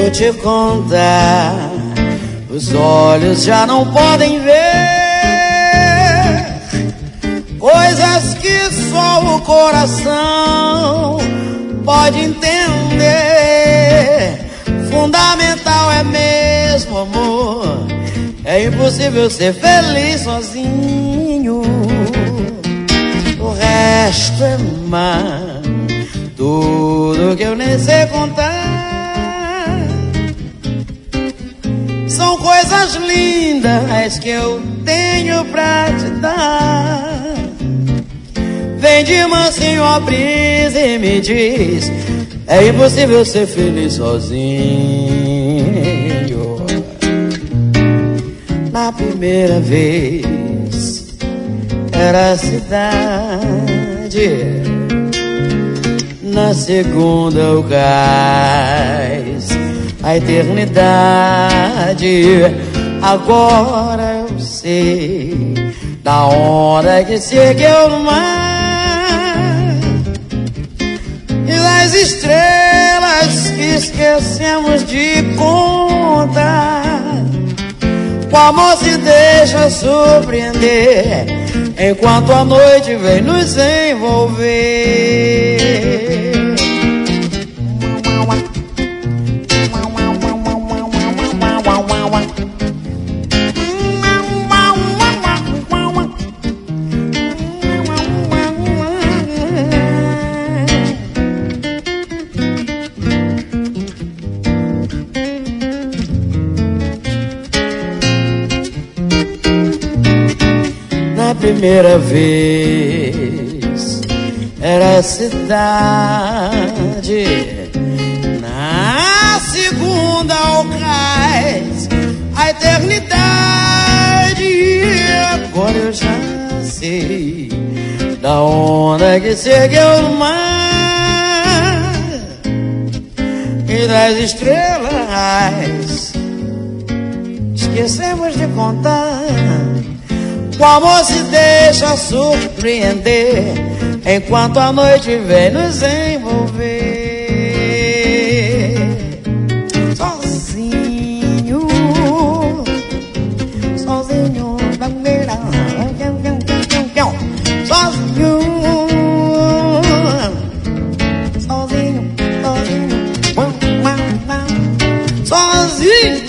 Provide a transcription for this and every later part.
devo te contar. Os olhos já não podem ver coisas que só o coração pode entender. Fundamental é mesmo, amor. É impossível ser feliz sozinho. O resto é mar, tudo que eu nem sei contar. São coisas lindas que eu tenho pra te dar. Vem de mansinho a brisa e me diz: é impossível ser feliz sozinho. Na primeira vez era a cidade, na segunda o gás, a eternidade. Agora eu sei da onda que se ergueu no mar e das estrelas que esquecemos de contar. O amor se deixa surpreender enquanto a noite vem nos envolver. Primeira vez era a cidade, na segunda o cais, a eternidade. Agora eu já sei da onda que se ergueu no mar e das estrelas esquecemos de contar. O amor se deixa surpreender enquanto a noite vem nos envolver. Sozinho, sozinho, sozinho, sozinho, sozinho.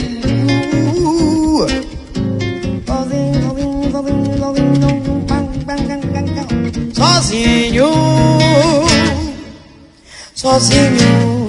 Sozinho, sozinho.